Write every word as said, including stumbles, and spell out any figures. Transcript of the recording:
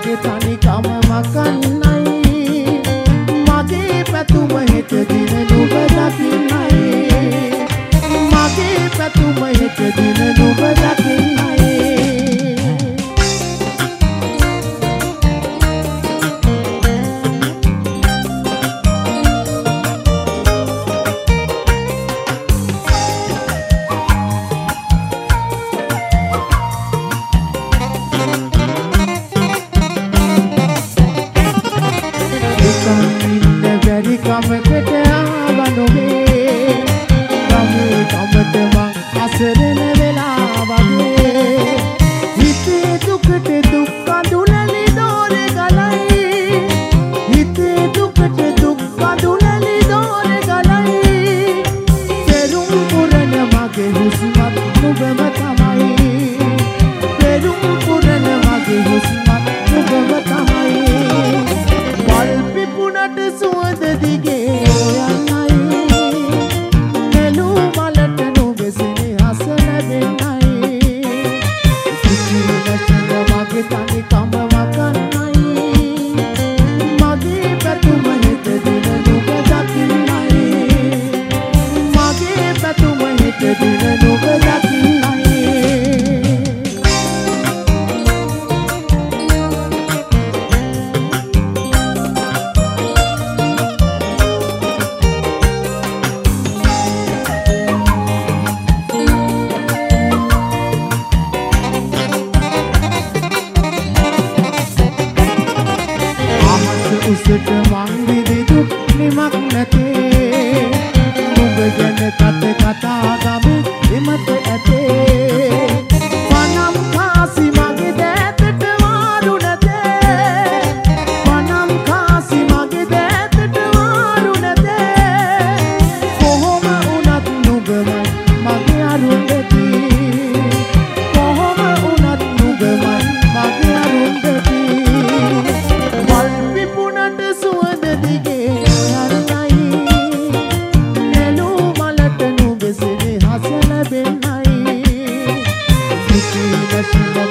මගේ තනිකම මකන්නයි මගේ පැතුම හෙට දින නුඹ දකින්නයි මගේ පැතුම හෙට දින නුඹ දකින්නයි කමකට ආවනොවේ ගමේ කමට මං අසරණ වෙලා වගේ හිතේ දුකට දුක් කඳුලලි දෝර ගලයි හිතේ දුකට දුක් කඳුලලි දෝර ගලයි පෙරුම් පුරන මගේ හුස්මත් නුඹම තමයි පෙරුම් පුරන මගේ හුස්මත් නුඹම තමයි වල් පිපුණට සුවඳ දිගේ යන්නයි නෙළු මලට නුඹසෙනේ හස ලැබෙන්නයි කිසිම සඳ මගේ තනිකම මකන්නයි මගේ පැතුම හෙට දින නුඹ දකින්නයි මගේ පැතුම හෙට දින නුඹ දකින්නයි උසට මං විදිදුක් නිමක් නැතේ නුඹ ගැන කත කතා ගමේ එමත ඇතේ පනම් කාසි මගේ දෑතට වාරු නැතේ පනම් කාසි මගේ දෑතට වාරු නැතේ කොහොම වුණත් නුඹමයි මගේ අරුන්දති කොහොම වුණත් නුඹමයි මගේ අරුන්දති සුවඳ දිගේ යන්නයි නෙළු මලට නුඹසෙනේ හස ලැබෙන්නයි කිසිම සුබ